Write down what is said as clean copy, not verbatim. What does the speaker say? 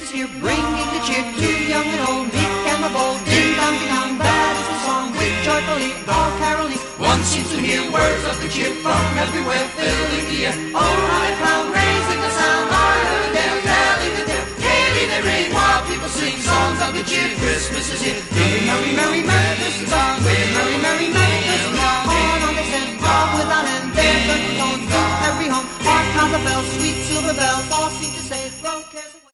is here, bringing the cheer to young and old, meek and the bold. Ding dong, that is the song which joyfully all caroling. One seems to hear words of the cheer from everywhere, filling the air. Oh,